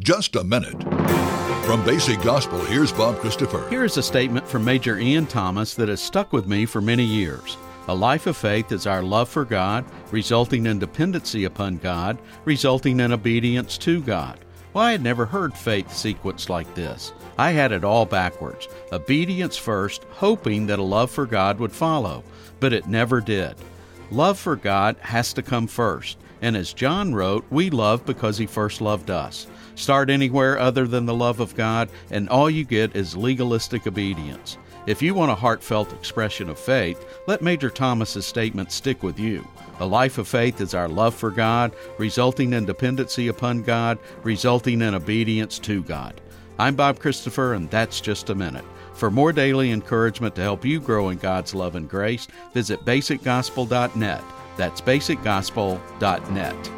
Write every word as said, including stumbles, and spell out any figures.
just a minute. From Basic Gospel, here's Bob Christopher. Here is a statement from Major Ian Thomas that has stuck with me for many years. A life of faith is our love for God, resulting in dependency upon God, resulting in obedience to God. Well, I had never heard faith sequenced like this. I had it all backwards. Obedience first, hoping that a love for God would follow, but it never did. Love for God has to come first, and as John wrote, we love because He first loved us. Start anywhere other than the love of God, and all you get is legalistic obedience. If you want a heartfelt expression of faith, let Major Thomas's statement stick with you. A life of faith is our love for God, resulting in dependency upon God, resulting in obedience to God. I'm Bob Christopher, and that's Just a Minute. For more daily encouragement to help you grow in God's love and grace, visit basic gospel dot net. That's basic gospel dot net.